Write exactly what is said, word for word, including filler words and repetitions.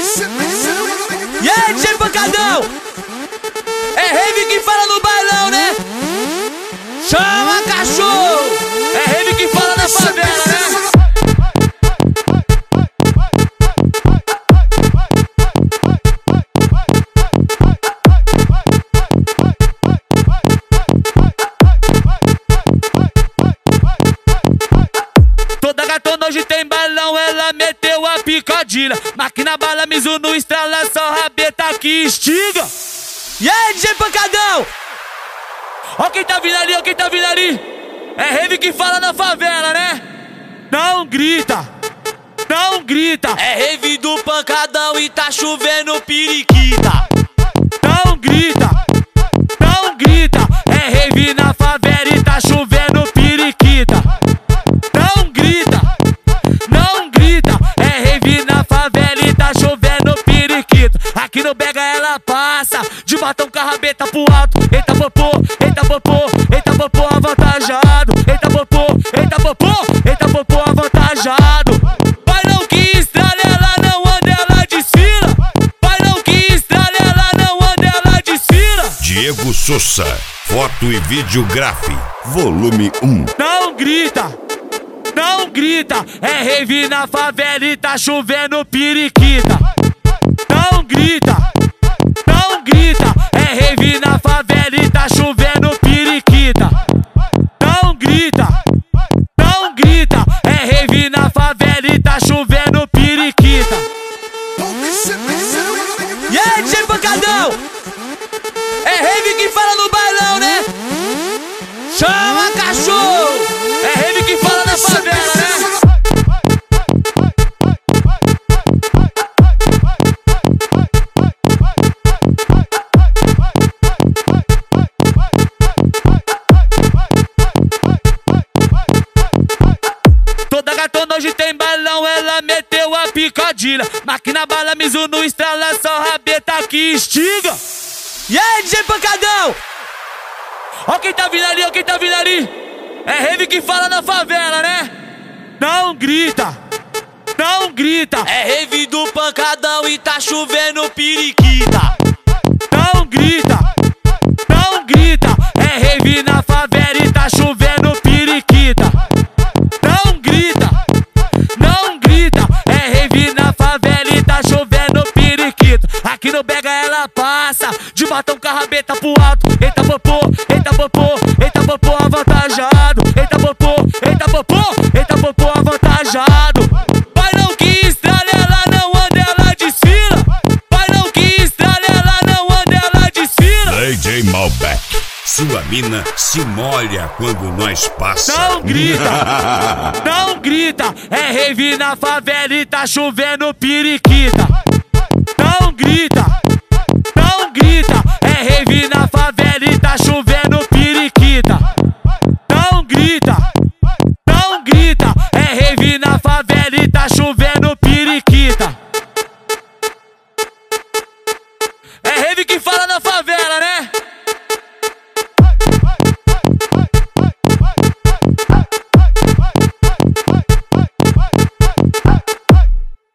E aí, D J Pancadão? É rave que fala no bailão, né? Chama cachorro! É rave que fala na favela, né? Toda gatona hoje tem bailão, ela meteu a picadilha. Máquina bala, Mizuno, estrala, só rabeta que estiga. E aí, D J Pancadão? Ó quem tá vindo ali, ó quem tá vindo ali. É rave que fala na favela, né? Não grita, não grita. É rave do Pancadão e tá chovendo periquita. Não grita, não grita. É rave na favela e tá chovendo periquita. Não grita, não grita. É rave na favela e tá chovendo periquita. Aqui no Bega ela passa de batom com a rabeta pro alto. Eita popô, eita popô, eita popô avantajado. Eita popô, eita popô, eita popô avantajado. Vai não que estrala, ela não anda, ela desfila. Vai não que estrala, ela não anda, ela desfila. Diego Souza, foto e videografia, volume um. Não grita, não grita. É rave na favela e tá chovendo periquita. Não grita, não grita. É rave na favela e tá chovendo periquita. Não grita, não grita. É rave na favela e tá chovendo periquita. E aí, D J Pancadão? É rave que fala no bailão, né? Chama cachorro! É rave que fala na favela, né? Toda gatona hoje tem bailão, ela meteu a picadilha. Máquina bala, Mizuno, estrala, só rabeta que estiga. E aí, D J Pancadão? Ó quem tá vindo ali, ó quem tá vindo ali. É rave que fala na favela, né? Não grita, não grita. É rave do Pancadão e tá chovendo periquita. Não grita, não grita. É rave na favela e tá chovendo periquita. Não grita, não grita. É rave na favela e tá chovendo periquita. Aqui no Bega ela passa de batom com a rabeta pro alto. Eita popô, eita popô, eita popô avantajado. Eita popô, eita popô, eita popô avantajado. Vai não que estrala, ela não anda, ela desfila. Vai não que estrala, ela não anda, ela desfila. D J Malbec, sua mina se molha quando nós passa. Não grita, não grita. É rave na favela e tá chovendo periquita. Não grita, não grita. É rave na favela e tá chovendo periquita. Não grita, não grita. É rave na favela e tá chovendo periquita. É rave que fala na favela.